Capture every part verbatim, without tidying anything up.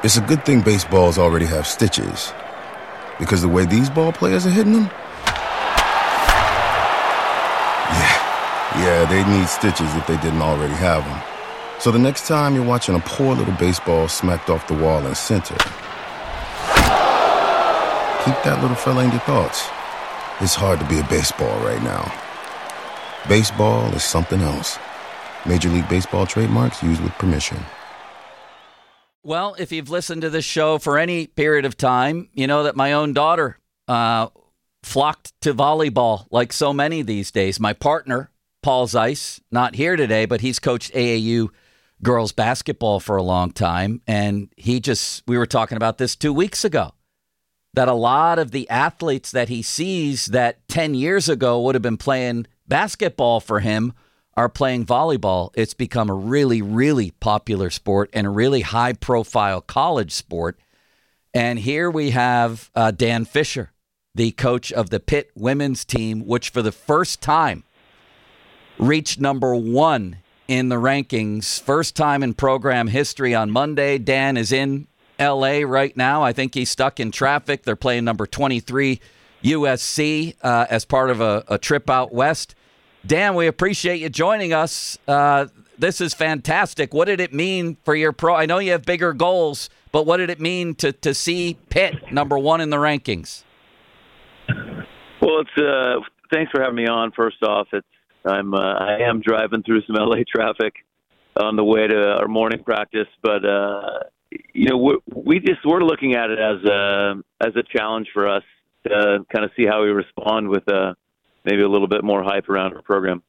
It's a good thing baseballs already have stitches, because the way these ball players are hitting them, yeah, yeah, they need stitches if they didn't already have them. So the next time you're watching a poor little baseball smacked off the wall in center, keep that little fella in your thoughts. It's hard to be a baseball right now. Baseball is something else. Major League Baseball trademarks used with permission. Well, if you've listened to this show for any period of time, you know that my own daughter uh, flocked to volleyball like so many these days. My partner, Paul Zeiss, not here today, but he's coached A A U girls basketball for a long time. And he just, we were talking about this two weeks ago, that a lot of the athletes that he sees that ten years ago would have been playing basketball for him are playing volleyball. It's become a really, really popular sport and a really high-profile college sport. And here we have uh, Dan Fisher, the coach of the Pitt women's team, which for the first time reached number one in the rankings. First time in program history on Monday. Dan is in L A right now. I think he's stuck in traffic. They're playing number twenty-three U S C uh, as part of a, a trip out west. Dan, we appreciate you joining us. Uh, this is fantastic. What did it mean for your pro? I know you have bigger goals, but what did it mean to, to see Pitt number one in the rankings? Well, it's uh, thanks for having me on. First off, it's I'm uh, I am driving through some L A traffic on the way to our morning practice, but uh, you know we we just we're looking at it as a as a challenge for us to kind of see how we respond with uh, maybe a little bit more hype around our program.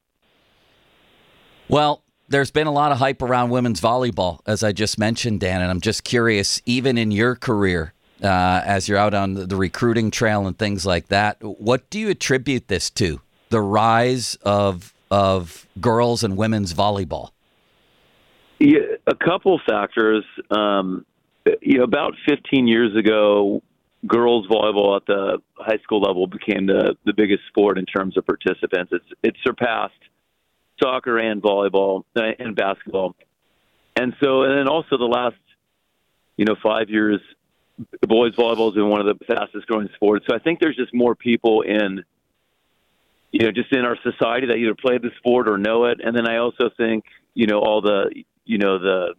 Well, there's been a lot of hype around women's volleyball, as I just mentioned, Dan, and I'm just curious, even in your career, uh, as you're out on the recruiting trail and things like that, what do you attribute this to, the rise of of girls and women's volleyball? Yeah, a couple factors. Um, you know, about fifteen years ago, girls volleyball at the high school level became the, the biggest sport in terms of participants. It's it surpassed soccer and volleyball uh, and basketball. And so, and then also the last, you know, five years, boys volleyball has been one of the fastest growing sports. So I think there's just more people in, you know, just in our society that either play the sport or know it. And then I also think, you know, all the, you know, the,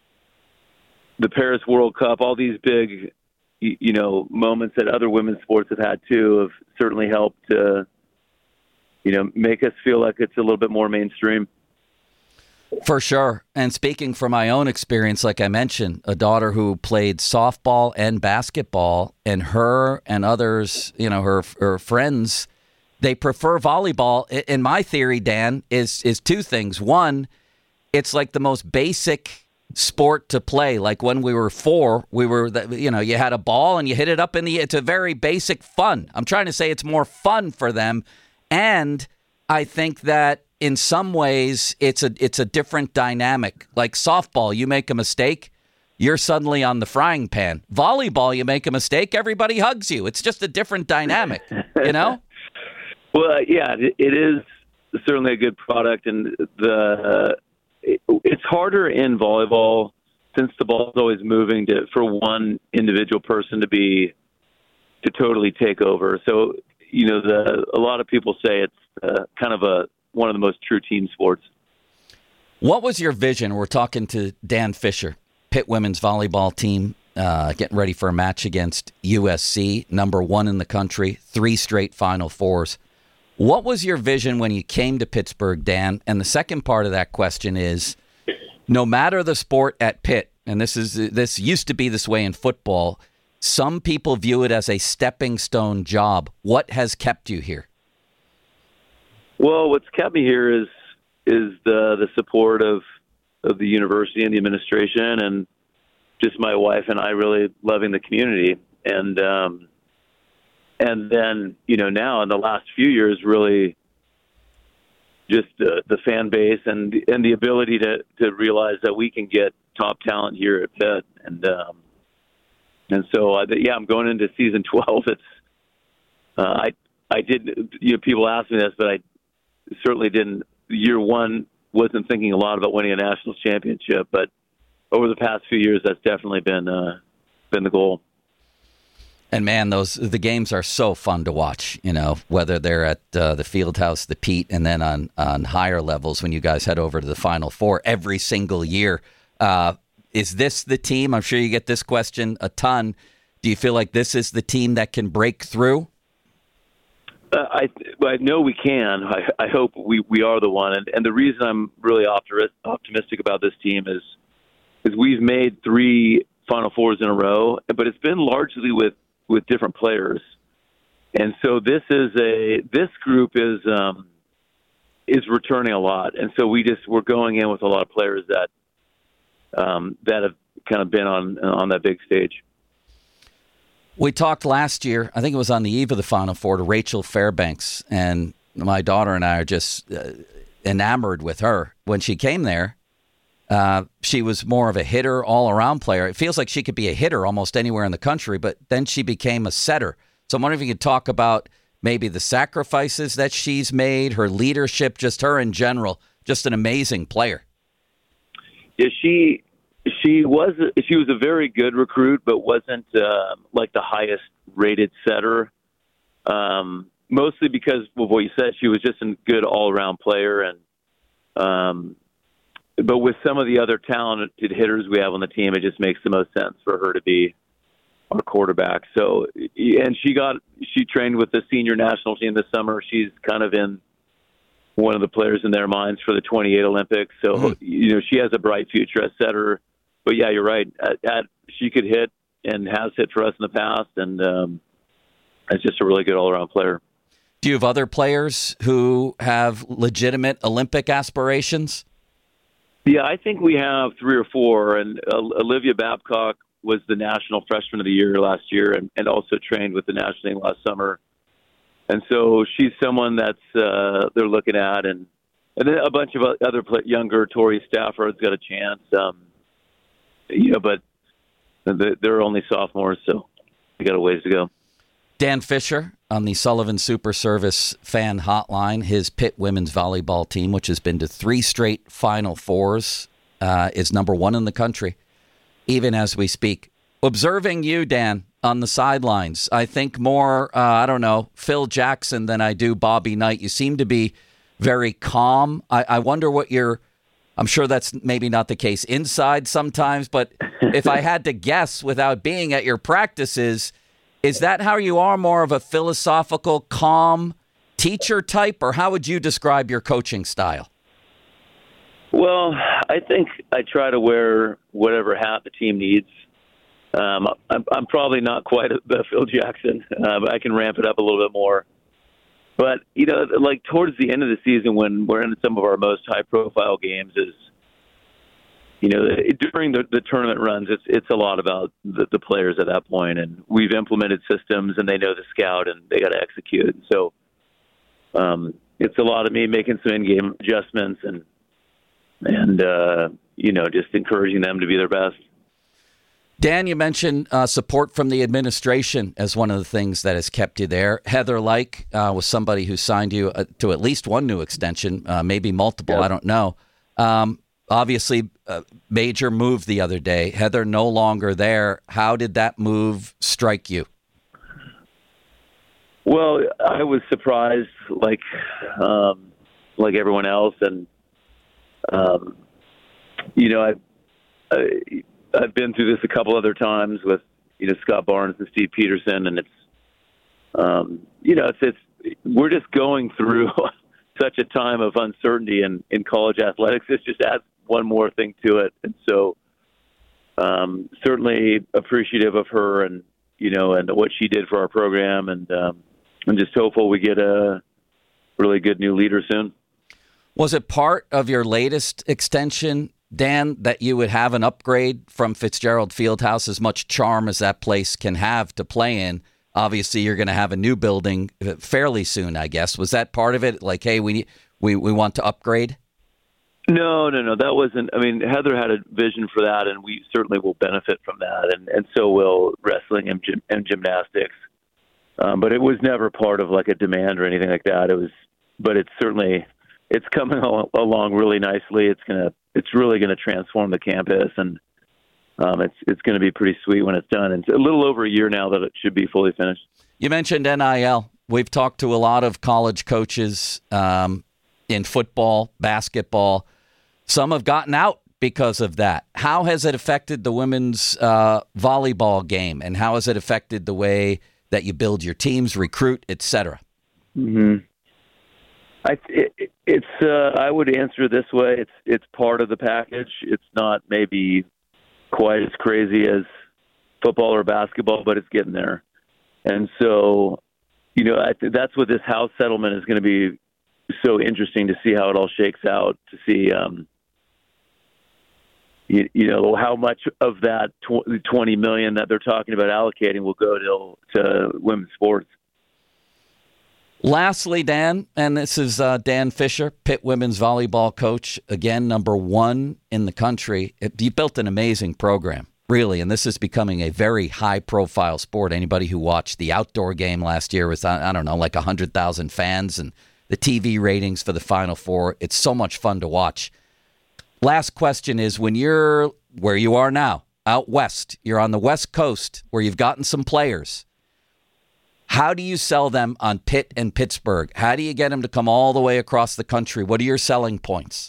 the Paris World Cup, all these big, you know, moments that other women's sports have had too have certainly helped to, you know, make us feel like it's a little bit more mainstream. For sure. And speaking from my own experience, like I mentioned, a daughter who played softball and basketball, and her and others, you know, her her friends, they prefer volleyball. In my theory, Dan, is is two things. One, it's like the most basic sport to play. Like when we were four, we were, you know, you had a ball and you hit it up in the, it's a very basic fun. I'm trying to say it's more fun for them. And I think that in some ways it's a, it's a different dynamic. Like softball, you make a mistake, you're suddenly on the frying pan. Volleyball, you make a mistake, everybody hugs you. It's just a different dynamic, you know? Well, yeah, it, it is certainly a good product. And the, uh, it's harder in volleyball since the ball's always moving to for one individual person to be to totally take over. So, you know, the a lot of people say it's uh, kind of a one of the most true team sports. What was your vision? We're talking to Dan Fisher, Pitt women's volleyball team, uh, getting ready for a match against U S C, number one in the country, three straight Final Fours. What was your vision when you came to Pittsburgh, Dan? And the second part of that question is, no matter the sport at Pitt, and this is this used to be this way in football, some people view it as a stepping stone job. What has kept you here? Well, what's kept me here is is the the support of of the university and the administration, and just my wife and I really loving the community. And um, and then, you know, now in the last few years, really just the, the fan base and and the ability to, to realize that we can get top talent here at Pitt. And um, and so, I, yeah, I'm going into season twelve. It's uh, I I did, you know, people ask me this, but I certainly didn't. Year one, wasn't thinking a lot about winning a national championship, but over the past few years, that's definitely been uh, been the goal. And man, those the games are so fun to watch. You know, whether they're at uh, the Fieldhouse, the Pete, and then on on higher levels when you guys head over to the Final Four every single year. Uh, is this the team? I'm sure you get this question a ton. Do you feel like this is the team that can break through? Uh, I I know we can. I, I hope we, we are the one. And, and the reason I'm really optimist, optimistic about this team is is we've made three Final Fours in a row, but it's been largely with, with different players. And so this is a this group is um, is returning a lot. And so we just we're going in with a lot of players that um, that have kind of been on on that big stage. We talked last year, I think it was on the eve of the Final Four, to Rachel Fairbanks, and my daughter and I are just uh, enamored with her. When she came there, uh, she was more of a hitter, all-around player. It feels like she could be a hitter almost anywhere in the country, but then she became a setter. So I'm wondering if you could talk about maybe the sacrifices that she's made, her leadership, just her in general, just an amazing player. Yeah, she... She was she was a very good recruit, but wasn't uh, like the highest rated setter. Um, mostly because of what you said, she was just a good all around player, and um, but with some of the other talented hitters we have on the team, it just makes the most sense for her to be our quarterback. So, and she got she trained with the senior national team this summer. She's kind of in one of the players in their minds for the twenty-eight Olympics. So, mm-hmm. you know, she has a bright future as setter. But yeah, you're right. At, at, she could hit and has hit for us in the past, and um, it's just a really good all-around player. Do you have other players who have legitimate Olympic aspirations? Yeah, I think we have three or four. And uh, Olivia Babcock was the National Freshman of the Year last year, and, and also trained with the national team last summer. And so she's someone that's uh, they're looking at, and and then a bunch of other play, younger. Tori Stafford's got a chance. Um, You know, but they're only sophomores, so we got a ways to go. Dan Fisher on the Sullivan Super Service fan hotline. His Pitt women's volleyball team, which has been to three straight Final Fours, uh, is number one in the country, even as we speak. Observing you, Dan, on the sidelines, I think more, uh, I don't know, Phil Jackson than I do Bobby Knight. You seem to be very calm. I, I wonder what your... I'm sure that's maybe not the case inside sometimes, but if I had to guess without being at your practices, is that how you are, more of a philosophical, calm teacher type, or how would you describe your coaching style? Well, I think I try to wear whatever hat the team needs. Um, I'm, I'm probably not quite the Phil Jackson, uh, but I can ramp it up a little bit more. But, you know, like towards the end of the season when we're in some of our most high-profile games is, you know, during the, the tournament runs, it's it's a lot about the, the players at that point. And we've implemented systems, and they know the scout, and they got to execute. And so um, it's a lot of me making some in-game adjustments and, and uh, you know, just encouraging them to be their best. Dan, you mentioned uh, support from the administration as one of the things that has kept you there. Heather Lyke uh, was somebody who signed you uh, to at least one new extension, uh, maybe multiple, yep. I don't know. Um, obviously, a major move the other day. Heather no longer there. How did that move strike you? Well, I was surprised, like um, like everyone else. And, um, you know, I, I I've been through this a couple other times with, you know, Scott Barnes and Steve Peterson, and it's, um, you know, it's, it's, we're just going through such a time of uncertainty in, in college athletics. It's just adds one more thing to it. And so, um, certainly appreciative of her and, you know, and what she did for our program. And, um, I'm just hopeful we get a really good new leader soon. Was it part of your latest extension, Dan, that you would have an upgrade from Fitzgerald Fieldhouse, as much charm as that place can have to play in? Obviously, you're going to have a new building fairly soon, I guess. Was that part of it? Like, hey, we we we want to upgrade? No, no, no. That wasn't. I mean, Heather had a vision for that, and we certainly will benefit from that, and, and so will wrestling and, gym, and gymnastics. Um, but it was never part of like a demand or anything like that. It was, but it's certainly it's coming along really nicely. It's gonna. It's really going to transform the campus, and um, it's it's going to be pretty sweet when it's done. And it's a little over a year now that it should be fully finished. You mentioned N I L. We've talked to a lot of college coaches um, in football, basketball. Some have gotten out because of that. How has it affected the women's uh, volleyball game, and how has it affected the way that you build your teams, recruit, et cetera? Mm-hmm. I, it, it's. Uh, I would answer this way. It's it's part of the package. It's not maybe quite as crazy as football or basketball, but it's getting there. And so, you know, I th- that's what this house settlement is going to be so interesting to see how it all shakes out. To see, um, you, you know, how much of that tw- twenty million that they're talking about allocating will go to to women's sports. Lastly, Dan, and this is uh, Dan Fisher, Pitt women's volleyball coach, again, number one in the country. It, you built an amazing program, really, and this is becoming a very high-profile sport. Anybody who watched the outdoor game last year was, I, I don't know, like one hundred thousand fans, and the T V ratings for the Final Four. It's so much fun to watch. Last question is, when you're where you are now, out west, you're on the West Coast where you've gotten some players, how do you sell them on Pitt and Pittsburgh? How do you get them to come all the way across the country? What are your selling points?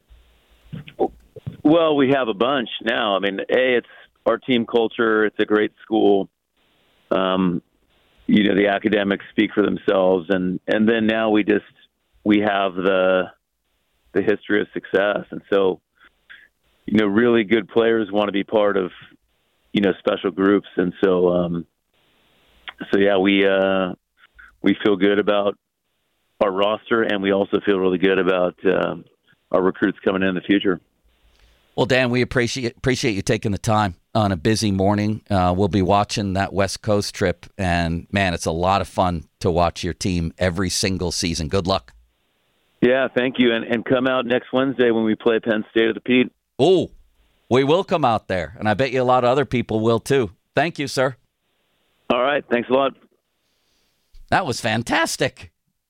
Well, we have a bunch now. I mean, A, it's our team culture. It's a great school. Um, you know, the academics speak for themselves. And, and then now we just, we have the, the history of success. And so, you know, really good players want to be part of, you know, special groups. And so, um, So, yeah, we uh, we feel good about our roster, and we also feel really good about uh, our recruits coming in, in the future. Well, Dan, we appreciate appreciate you taking the time on a busy morning. Uh, we'll be watching that West Coast trip, and, man, it's a lot of fun to watch your team every single season. Good luck. Yeah, thank you, and, and come out next Wednesday when we play Penn State at the Pete. Oh, we will come out there, and I bet you a lot of other people will, too. Thank you, sir. All right. Thanks a lot. That was fantastic.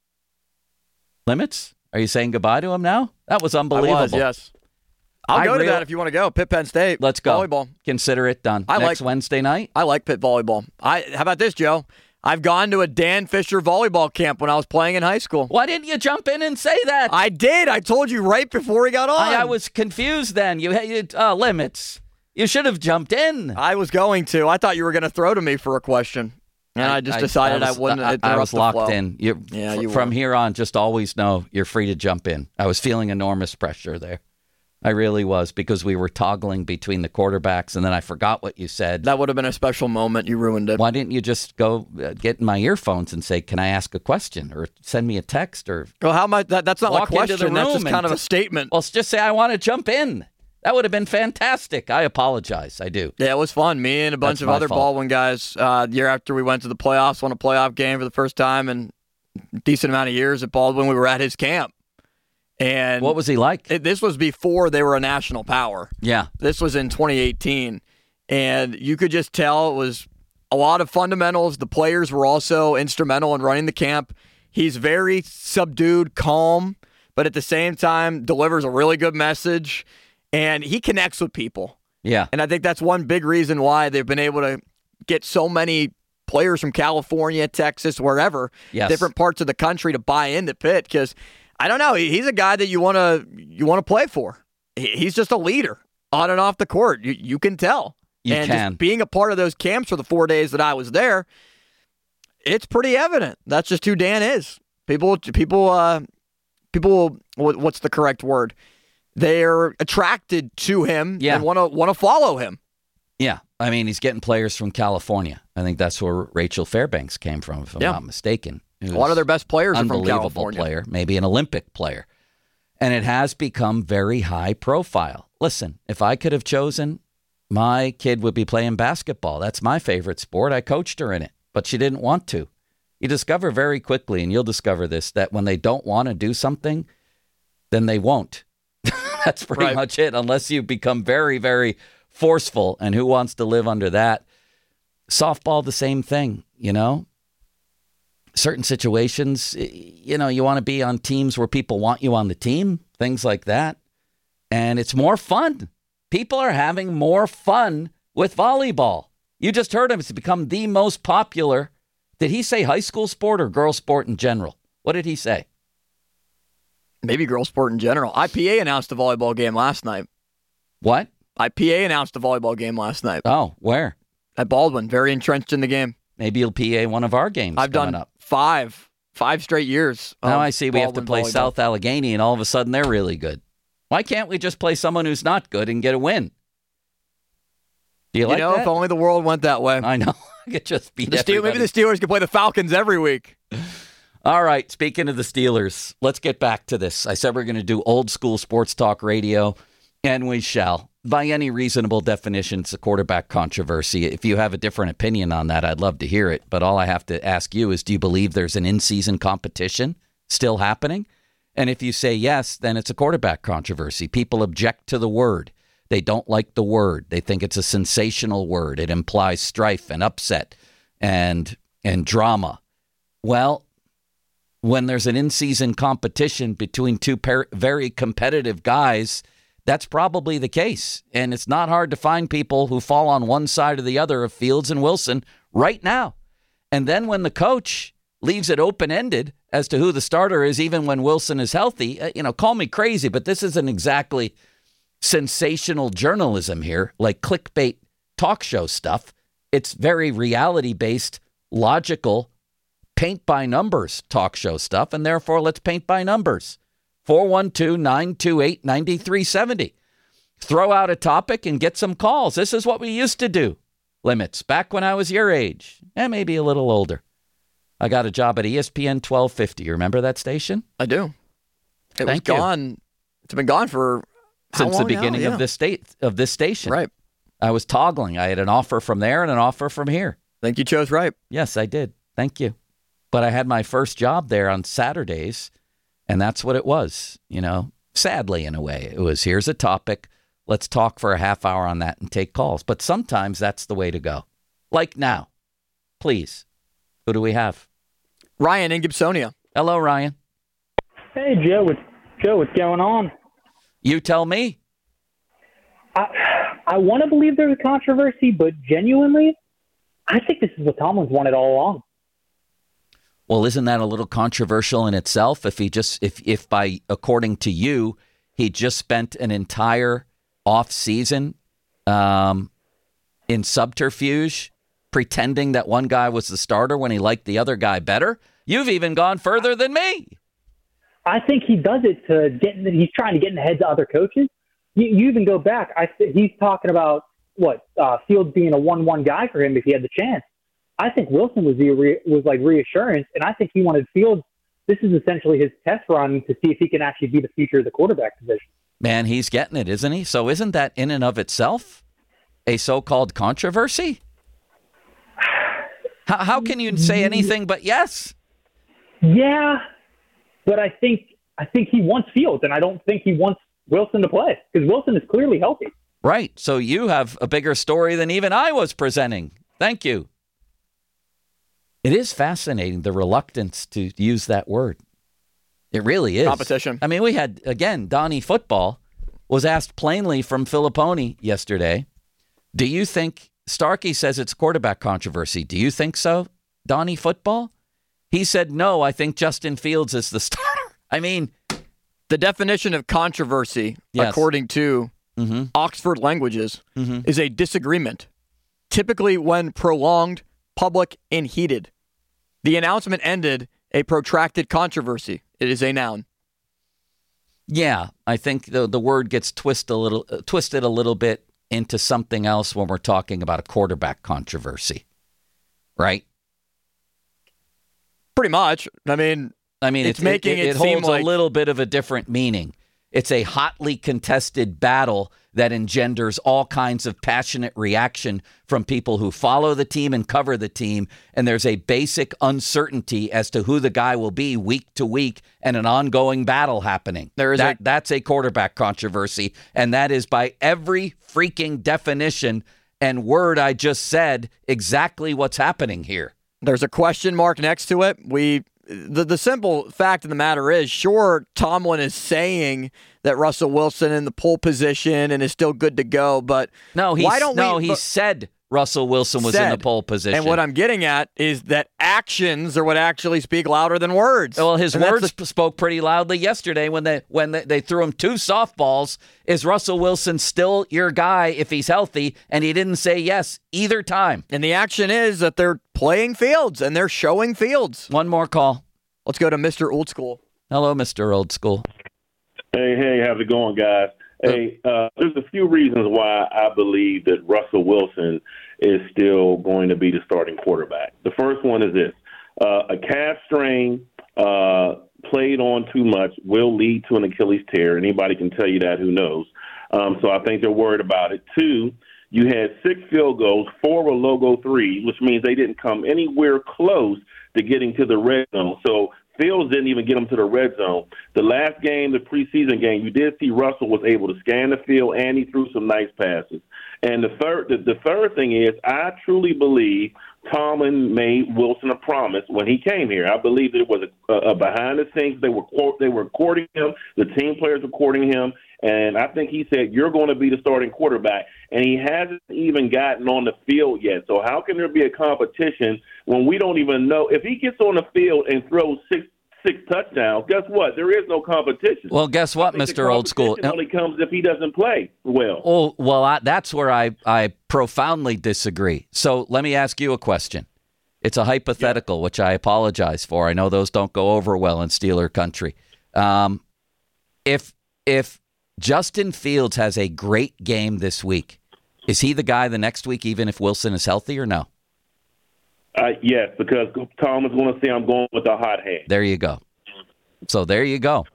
Limits? Are you saying goodbye to him now? That was unbelievable. I was, yes. I'll I go to real- that if you want to go. Pitt, Penn State. Let's go. Volleyball. Consider it done. I Next like, Wednesday night? I like Pitt volleyball. I How about this, Joe? I've gone to a Dan Fisher volleyball camp when I was playing in high school. Why didn't you jump in and say that? I did. I told you right before he got on. I, I was confused then. You had uh, limits. You should have jumped in. I was going to. I thought you were going to throw to me for a question. And I, I just decided I, I, was, I wouldn't I, interrupt I was the locked flow. in. You, Yeah, f- you from were. here on, just always know you're free to jump in. I was feeling enormous pressure there. I really was, because we were toggling between the quarterbacks, and then I forgot what you said. That would have been a special moment. You ruined it. Why didn't you just go uh, get in my earphones and say, can I ask a question, or send me a text, or Well, how much? That, that's not walk a question. into the room That's just and kind of a t- statement. well, just say I want to jump in. That would have been fantastic. I apologize. I do. Yeah, it was fun. Me and a bunch That's of my other fault. Baldwin guys. Uh, the year after we went to the playoffs, won a playoff game for the first time in a decent amount of years at Baldwin. We were at his camp. And What was he like? it, this was before they were a national power. Yeah. This was in twenty eighteen. And you could just tell it was a lot of fundamentals. The players were also instrumental in running the camp. He's very subdued, calm, but at the same time delivers a really good message. And he connects with people. Yeah. And I think that's one big reason why they've been able to get so many players from California, Texas, wherever, Yes. different parts of the country to buy into Pitt. Because I don't know, he- he's a guy that you want to you want to play for. He- He's just a leader on and off the court. You, you can tell. You and can. just being a part of those camps for the four days that I was there, it's pretty evident. That's just who Dan is. People, people, uh, people. what- What's the correct word? They're attracted to him Yeah. and want to want to follow him. Yeah. I mean, he's getting players from California. I think that's where Rachel Fairbanks came from, if I'm Yeah. not mistaken. A lot of their best players are from unbelievable California. player, maybe an Olympic player. And it has become very high profile. Listen, if I could have chosen, my kid would be playing basketball. That's my favorite sport. I coached her in it, but she didn't want to. You discover very quickly, and you'll discover this, that when they don't want to do something, then they won't. That's pretty Right. much it, unless you become very, very forceful. And who wants to live under that? Softball, the same thing, you know? Certain situations, you know, you want to be on teams where people want you on the team, things like that. And it's more fun. People are having more fun with volleyball. You just heard him. It's become the most popular. Did he say high school sport or girl sport in general? What did he say? Maybe girl sport in general. I P A announced a volleyball game last night. What? I P A announced a volleyball game last night. Oh, where? At Baldwin. Very entrenched in the game. Maybe you'll P A one of our games I've coming done up. five. Five straight years. Now I see we have to Baldwin play volleyball. South Allegheny, and all of a sudden they're really good. Why can't we just play someone who's not good and get a win? Do you, You like know, that? if only the world went that way. I know. I could just beat The Steel, maybe the Steelers could play the Falcons every week. All right, speaking of the Steelers, let's get back to this. I said we're going to do old school sports talk radio, and we shall. By any reasonable definition, it's a quarterback controversy. If you have a different opinion on that, I'd love to hear it. But all I have to ask you is, do you believe there's an in-season competition still happening? And if you say yes, then it's a quarterback controversy. People object to the word. They don't like the word. They think it's a sensational word. It implies strife and upset and and drama. Well, when there's an in-season competition between two per- very competitive guys, that's probably the case. And it's not hard to find people who fall on one side or the other of Fields and Wilson right now. And then when the coach leaves it open-ended as to who the starter is, even when Wilson is healthy, uh, you know, call me crazy, but this isn't exactly sensational journalism here, like clickbait talk show stuff. It's very reality-based, logical, paint-by-numbers talk show stuff, and therefore let's paint by numbers. four one two, nine two eight, nine three seven zero. Throw out a topic and get some calls. This is what we used to do. Limits. Back when I was your age, and maybe a little older. I got a job at E S P N twelve fifty. You remember that station? I do. It Thank was you. gone. It's been gone for how Since the long now? beginning Yeah. of this state of this station. Right. I was toggling. I had an offer from there and an offer from here. I think you chose right. Yes, I did. Thank you. But I had my first job there on Saturdays, and that's what it was, you know, sadly in a way. It was, here's a topic. Let's talk for a half hour on that and take calls. But sometimes that's the way to go. Like now. Please. Who do we have? Ryan in Gibsonia. Hello, Ryan. Hey, Joe. What's, Joe, what's going on? You tell me. I, I want to believe there's a controversy, but genuinely, I think this is what Tomlin's wanted all along. Well, isn't that a little controversial in itself? If he just, if, if by, according to you, he just spent an entire off season um, in subterfuge, pretending that one guy was the starter when he liked the other guy better. You've even gone further than me. I think he does it to get. In the, he's trying to get in the heads of other coaches. You, you even go back. I he's talking about what uh, Fields being a one-one guy for him if he had the chance. I think Wilson was the re, was like reassurance, and I think he wanted Fields. This is essentially his test run to see if he can actually be the future of the quarterback position. Man, he's getting it, isn't he? So isn't that in and of itself a so-called controversy? How, how can you say anything but yes? Yeah, but I think I think he wants Fields, and I don't think he wants Wilson to play because Wilson is clearly healthy. Right. So you have a bigger story than even I was presenting. Thank you. It is fascinating, the reluctance to use that word. It really is. Competition. I mean, we had, again, Donnie Football was asked plainly from Filipponi yesterday, do you think, Starkey says it's quarterback controversy. Do you think so, Donnie Football? He said, no, I think Justin Fields is the starter. I mean, the definition of controversy, yes. according to mm-hmm. Oxford Languages, mm-hmm. is a disagreement, typically when prolonged, public, and heated. The announcement ended a protracted controversy. It is a noun. Yeah, I think the the word gets twist a little, uh, twisted a little bit into something else when we're talking about a quarterback controversy, right? Pretty much. I mean, I mean, it's it, making it, it, it seem holds like a little bit of a different meaning. It's a hotly contested battle that engenders all kinds of passionate reaction from people who follow the team and cover the team. And there's a basic uncertainty as to who the guy will be week to week and an ongoing battle happening. There is that, a- that's a quarterback controversy. And that is by every freaking definition and word I just said exactly what's happening here. There's a question mark next to it. We the, the simple fact of the matter is, sure, Tomlin is saying that Russell Wilson in the pole position and is still good to go, but no, he's, why don't no, we, he but, said Russell Wilson was said, in the pole position. And what I'm getting at is that actions are what actually speak louder than words. Well, his and words the, spoke pretty loudly yesterday when they when they, they threw him two softballs. Is Russell Wilson still your guy if he's healthy? And he didn't say yes either time. And the action is that they're playing Fields and they're showing Fields. One more call. Let's go to Mister Old School. Hello, Mister Old School. Hey, hey, how's it going, guys? Hey, uh, there's a few reasons why I believe that Russell Wilson is still going to be the starting quarterback. The first one is this. Uh, a calf strain uh, played on too much will lead to an Achilles tear. Anybody can tell you that, who knows. Um, so I think they're worried about it. Two, you had six field goals, four were logo three, which means they didn't come anywhere close to getting to the red zone. So Fields didn't even get them to the red zone. The last game, the preseason game, you did see Russell was able to scan the field, and he threw some nice passes. And the third, the, the third thing is, I truly believe Tomlin made Wilson a promise when he came here. I believe that it was a, a behind the scenes. They were they were courting him. The team players were courting him, and I think he said, "You're going to be the starting quarterback." And he hasn't even gotten on the field yet. So how can there be a competition when we don't even know if he gets on the field and throws six? Six touchdowns. Guess what? There is no competition. Well, guess what, Mister Old School? It only comes if he doesn't play well. Oh, well, I, that's where I, I profoundly disagree. So let me ask you a question. It's a hypothetical, yeah. which I apologize for. I know those don't go over well in Steeler country. Um, if if Justin Fields has a great game this week, is he the guy the next week, even if Wilson is healthy, or no? Uh, yes, because Tom is going to say I'm going with a hot hand. There you go. So there you go.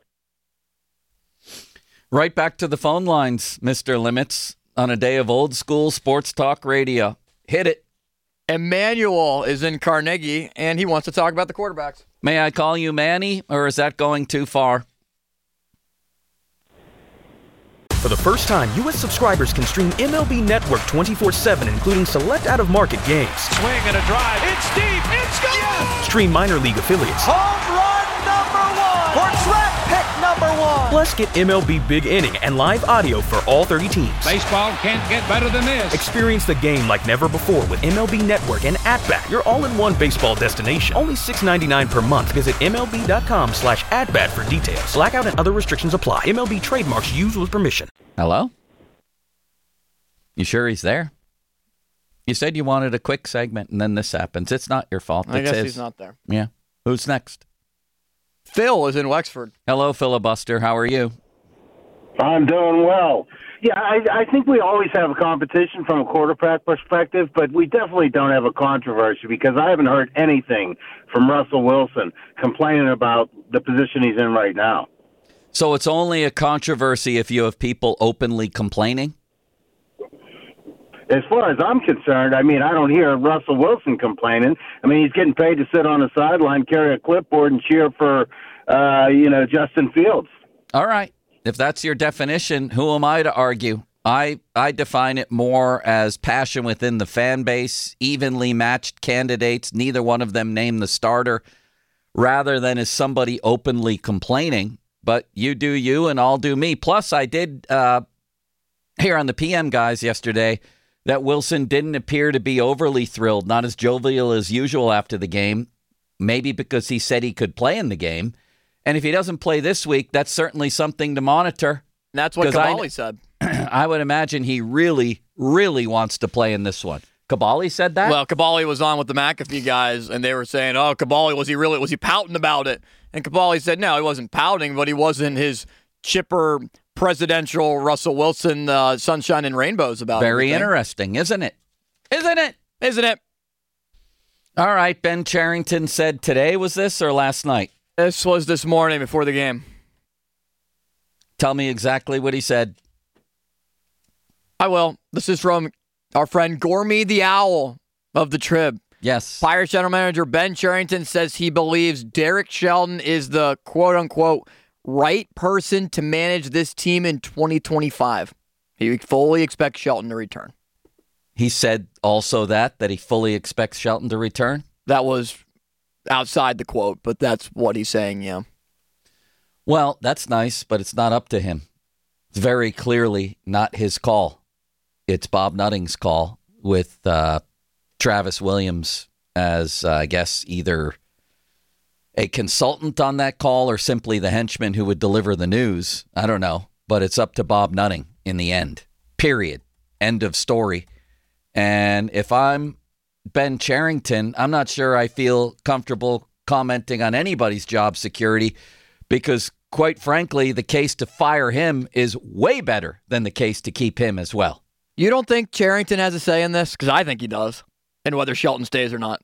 Right back to the phone lines, Mister Limits, on a day of old school sports talk radio. Hit it. Emmanuel is in Carnegie, and he wants to talk about the quarterbacks. May I call you Manny, or is that going too far? For the first time, U S subscribers can stream M L B Network twenty-four seven, including select out-of-market games. Swing and a drive. It's deep. It's gone. Yes! Stream minor league affiliates. Home run number one. For draft pick number one. Plus, get M L B Big Inning and live audio for all thirty teams. Baseball can't get better than this. Experience the game like never before with M L B Network and At-Bat, your all-in-one baseball destination. Only six dollars and ninety-nine cents per month. Visit MLB.com slash at-bat for details. Blackout and other restrictions apply. M L B trademarks used with permission. Hello? You sure he's there? You said you wanted a quick segment, and then this happens. It's not your fault. I it's guess his. he's not there. Yeah. Who's next? Phil is in Wexford. Hello, Filibuster. How are you? I'm doing well. Yeah, I, I think we always have a competition from a quarterback perspective, but we definitely don't have a controversy because I haven't heard anything from Russell Wilson complaining about the position he's in right now. So it's only a controversy if you have people openly complaining? As far as I'm concerned, I mean, I don't hear Russell Wilson complaining. I mean, he's getting paid to sit on the sideline, carry a clipboard, and cheer for, uh, you know, Justin Fields. All right. If that's your definition, who am I to argue? I, I define it more as passion within the fan base, evenly matched candidates, neither one of them named the starter, rather than as somebody openly complaining. But you do you and I'll do me. Plus, I did uh, hear on the P M guys yesterday that Wilson didn't appear to be overly thrilled, not as jovial as usual after the game, maybe because he said he could play in the game. And if he doesn't play this week, that's certainly something to monitor. That's what Cavalli said. I would imagine he really, really wants to play in this one. Cavalli said that? Well, Cavalli was on with the McAfee guys, and they were saying, oh, Cavalli, was he really, was he pouting about it? And Cavalli said, no, he wasn't pouting, but he wasn't his chipper, presidential Russell Wilson, uh, sunshine and rainbows about it. Very interesting, isn't it? Isn't it? Isn't it? All right, Ben Cherington said today, was this, or last night? This was this morning before the game. Tell me exactly what he said. I will. This is from our friend Gormy the Owl of the Trib. Yes. Pirates general manager Ben Cherington says he believes Derek Shelton is the quote-unquote right person to manage this team in twenty twenty-five. He fully expects Shelton to return. He said also that, that he fully expects Shelton to return? That was outside the quote, but that's what he's saying, yeah. Well, that's nice, but it's not up to him. It's very clearly not his call. It's Bob Nutting's call with uh, Travis Williams as, uh, I guess, either a consultant on that call or simply the henchman who would deliver the news. I don't know, but it's up to Bob Nutting in the end. Period. End of story. And if I'm Ben Cherington, I'm not sure I feel comfortable commenting on anybody's job security because, quite frankly, the case to fire him is way better than the case to keep him as well. You don't think Cherington has a say in this? Because I think he does, and whether Shelton stays or not.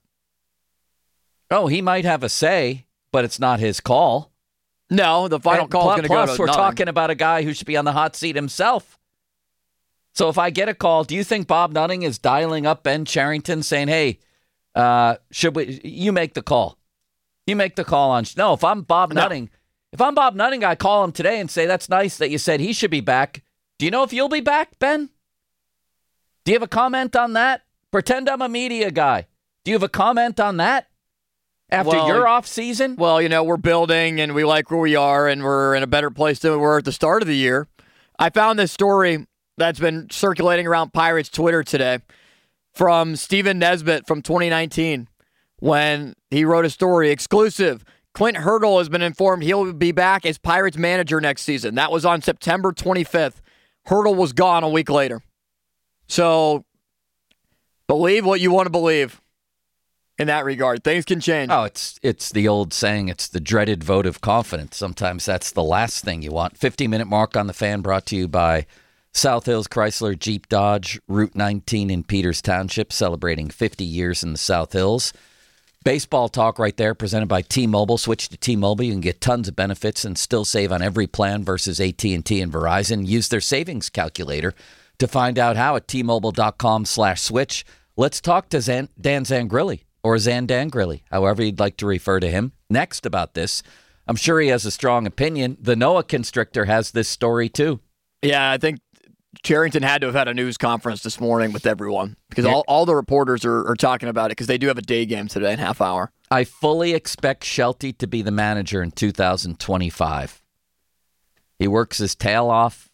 Oh, he might have a say, but it's not his call. No, the final And call plus, is going to go to Plus, we're Nutting. talking about a guy who should be on the hot seat himself. So if I get a call, do you think Bob Nutting is dialing up Ben Cherington saying, hey, uh, should we? You make the call. You make the call on. No, if I'm Bob No. Nutting, if I'm Bob Nutting, I call him today and say, that's nice that you said he should be back. Do you know if you'll be back, Ben? Do you have a comment on that? Pretend I'm a media guy. Do you have a comment on that? After Well, your off season? Well, you know, we're building and we like where we are and we're in a better place than we were at the start of the year. I found this story that's been circulating around Pirates Twitter today from Stephen Nesbitt from twenty nineteen when he wrote a story, exclusive. Clint Hurdle has been informed he'll be back as Pirates manager next season. That was on September twenty-fifth. Hurdle was gone a week later. So believe what you want to believe in that regard. Things can change. Oh, it's it's the old saying, it's the dreaded vote of confidence. Sometimes that's the last thing you want. fifty-minute mark on the Fan brought to you by South Hills Chrysler Jeep Dodge, Route nineteen in Peters Township, celebrating fifty years in the South Hills. Baseball talk right there, presented by T-Mobile. Switch to T-Mobile. You can get tons of benefits and still save on every plan versus A T and T and Verizon. Use their savings calculator to find out how at T-Mobile.com slash switch. Let's talk to Zan, Dan Zangrilli, or Zan Dangrilli, however you'd like to refer to him, next about this. I'm sure he has a strong opinion. The Noah Constrictor has this story, too. Yeah, I think Cherington had to have had a news conference this morning with everyone because Yeah. all, all the reporters are, are talking about it because they do have a day game today in half hour. I fully expect Shelty to be the manager in two thousand twenty-five. He works his tail off.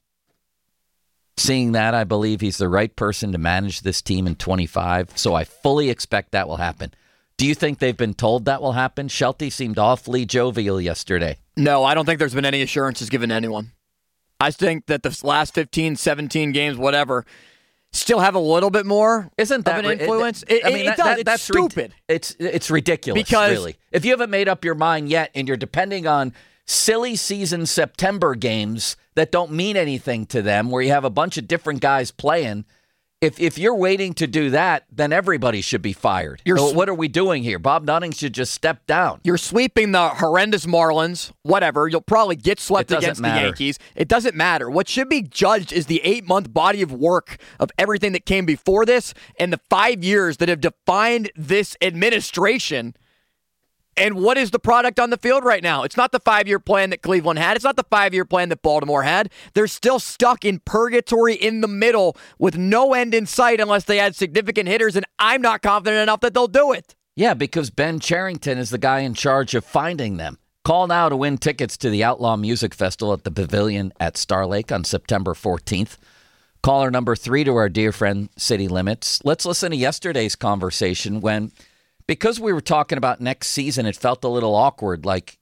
Seeing that, I believe he's the right person to manage this team in twenty-five, so I fully expect that will happen. Do you think they've been told that will happen? Shelty seemed awfully jovial yesterday. No, I don't think there's been any assurances given to anyone. I think that the last fifteen, seventeen games, whatever, still have a little bit more Isn't that of an ri- influence. It, It, I mean, it that, does. that- It's that's stupid. rid- it's it's ridiculous. Because- really, if you haven't made up your mind yet, and you're depending on silly season September games that don't mean anything to them, where you have a bunch of different guys playing. If if you're waiting to do that, then everybody should be fired. You're So s- what are we doing here? Bob Nutting should just step down. You're sweeping the horrendous Marlins, whatever. You'll probably get swept It doesn't against matter. the Yankees. It doesn't matter. What should be judged is the eight-month body of work of everything that came before this and the five years that have defined this administration. And what is the product on the field right now? It's not the five-year plan that Cleveland had. It's not the five-year plan that Baltimore had. They're still stuck in purgatory in the middle with no end in sight unless they add significant hitters, and I'm not confident enough that they'll do it. Yeah, because Ben Cherington is the guy in charge of finding them. Call now to win tickets to the Outlaw Music Festival at the Pavilion at Star Lake on September fourteenth. Caller number three to our dear friend City Limits. Let's listen to yesterday's conversation when, because we were talking about next season, it felt a little awkward. Like,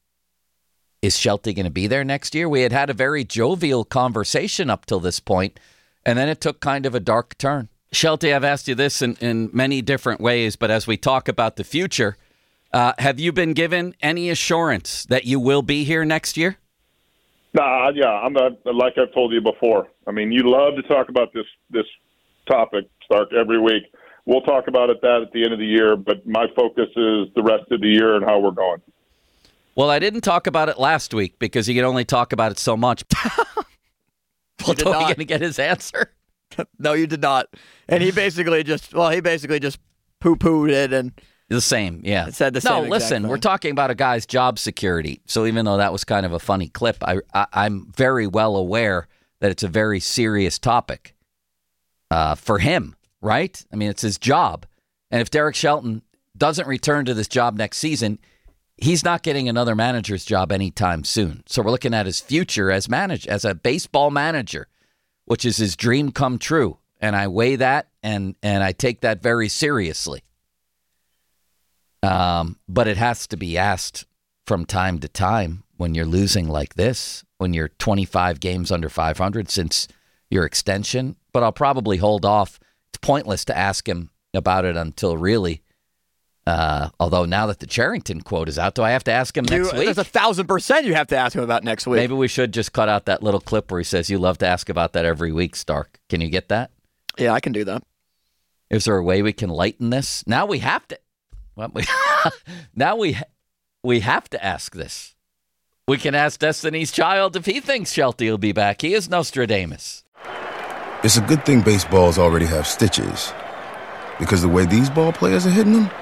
is Shelty going to be there next year? We had had a very jovial conversation up till this point, and then it took kind of a dark turn. Shelty, I've asked you this in, in many different ways, but as we talk about the future, uh, have you been given any assurance that you will be here next year? Nah, yeah, I'm not, like I've told you before. I mean, you love to talk about this this topic, Stark, every week. We'll talk about it that at the end of the year, but my focus is the rest of the year and how we're going. Well, I didn't talk about it last week because you can only talk about it so much. Well, did are we not. going to get his answer? No, you did not. And he basically just, well, he basically just poo-pooed it and The same, yeah. It said the no, same exact listen, thing. we're talking about a guy's job security. So even though that was kind of a funny clip, I, I, I'm very well aware that it's a very serious topic uh, for him, right? I mean, it's his job. And if Derek Shelton doesn't return to this job next season, he's not getting another manager's job anytime soon. So we're looking at his future as manage as a baseball manager, which is his dream come true. And I weigh that and and I take that very seriously. Um, but it has to be asked from time to time when you're losing like this, when you're twenty-five games under five hundred since your extension. But I'll probably hold off. It's pointless to ask him about it until really. Uh, although now that the Cherington quote is out, do I have to ask him you, next week? There's a thousand percent you have to ask him about next week. Maybe we should just cut out that little clip where he says, you love to ask about that every week, Stark. Can you get that? Yeah, I can do that. Is there a way we can lighten this? Now we have to. Well, we, now we we have to ask this. We can ask Destiny's Child if he thinks Shelty will be back. He is Nostradamus. It's a good thing baseballs already have stitches, because the way these ball players are hitting them,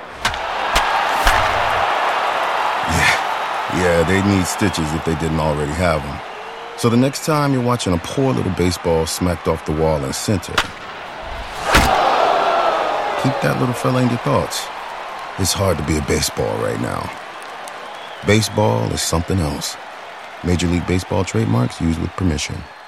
yeah, yeah, they need stitches if they didn't already have them. So the next time you're watching a poor little baseball smacked off the wall in center, keep that little fella in your thoughts. It's hard to be a baseball right now. Baseball is something else. Major League Baseball trademarks used with permission.